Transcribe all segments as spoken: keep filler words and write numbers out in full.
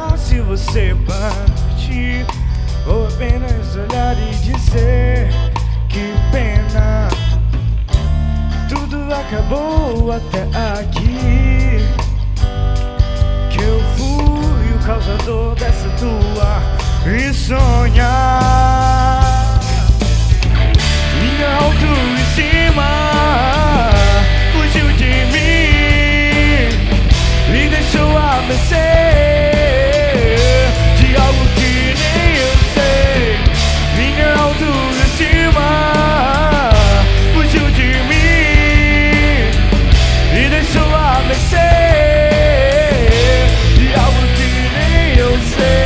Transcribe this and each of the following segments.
chorar se você partir, ou apenas olhar e dizer que pena, tudo acabou até aqui, que eu fui o causador dessa tua insônia. Minha autoestima fugiu de mim e deixou a mercê de algo que nem eu sei. Minha autoestima fugiu de mim e deixou a mercê de algo que nem eu sei.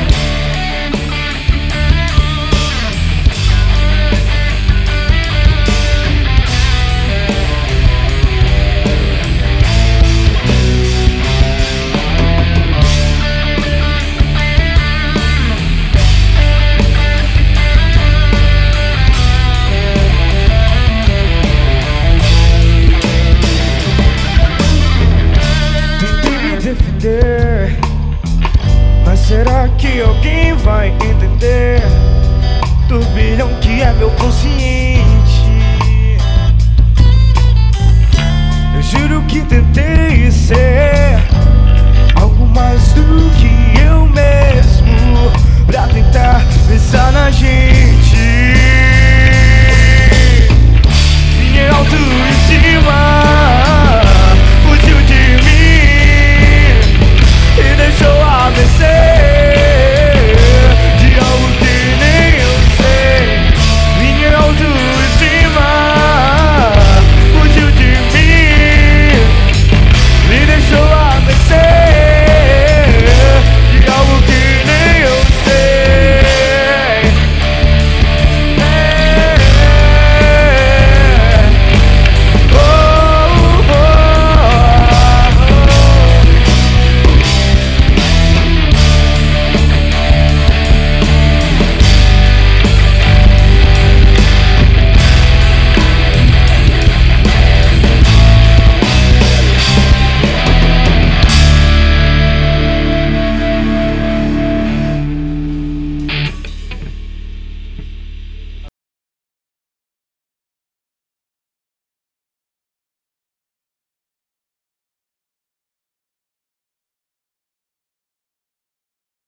Defender, mas será que alguém vai entender? Turbilhão que é meu consciente. Eu juro que tentei ser algo mais do que eu mesmo, pra tentar pensar na gente.